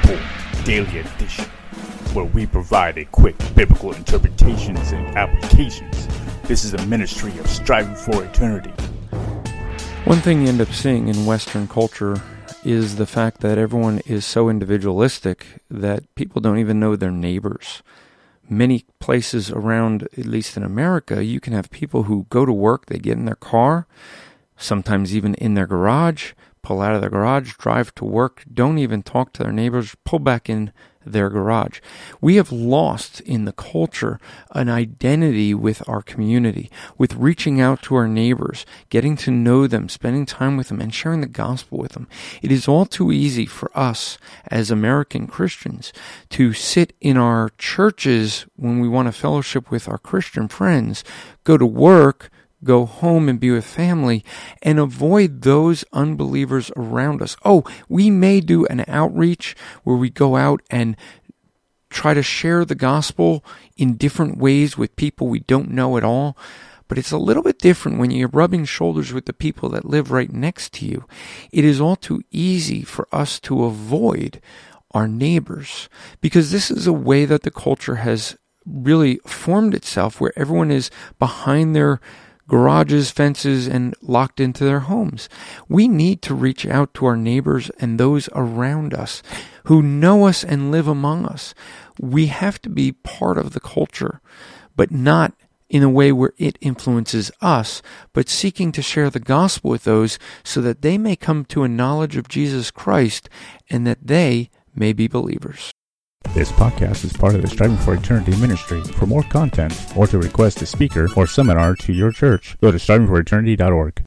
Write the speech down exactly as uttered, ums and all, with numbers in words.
Report Daily Edition, where we provide a quick biblical interpretations and applications. This is a ministry of striving for eternity. One thing you end up seeing in Western culture is the fact that everyone is so individualistic that people don't even know their neighbors. Many places around, at least in America, you can have people who go to work, they get in their car, sometimes even in their garage, pull out of their garage, drive to work, don't even talk to their neighbors, pull back in their garage. We have lost in the culture an identity with our community, with reaching out to our neighbors, getting to know them, spending time with them, and sharing the gospel with them. It is all too easy for us as American Christians to sit in our churches when we want to fellowship with our Christian friends, go to work, go home and be with family, and avoid those unbelievers around us. Oh, we may do an outreach where we go out and try to share the gospel in different ways with people we don't know at all, but it's a little bit different when you're rubbing shoulders with the people that live right next to you. It is all too easy for us to avoid our neighbors, because this is a way that the culture has really formed itself, where everyone is behind their garages, fences, and locked into their homes. We need to reach out to our neighbors and those around us who know us and live among us. We have to be part of the culture, but not in a way where it influences us, but seeking to share the gospel with those so that they may come to a knowledge of Jesus Christ and that they may be believers. This podcast is part of the Striving for Eternity ministry. For more content, or to request a speaker or seminar to your church, go to striving for eternity dot org.